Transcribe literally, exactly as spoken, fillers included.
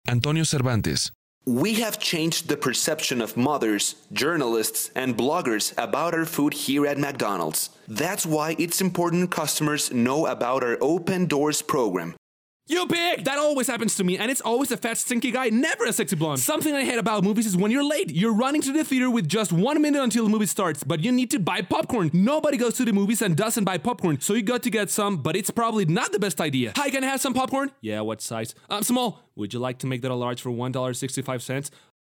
Antonio Cervantes. We have changed the perception of mothers, journalists, and bloggers about our food here at McDonald's. That's why it's important customers know about our Open Doors program. You pig! That always happens to me, and it's always a fat, stinky guy, never a sexy blonde. Something I hate about movies is when you're late. You're running to the theater with just one minute until the movie starts, but you need to buy popcorn. Nobody goes to the movies and doesn't buy popcorn, so you got to get some, but it's probably not the best idea. Hi, can I have some popcorn? Yeah, what size? Um, small. Would you like to make that a large for one dollar and sixty-five cents?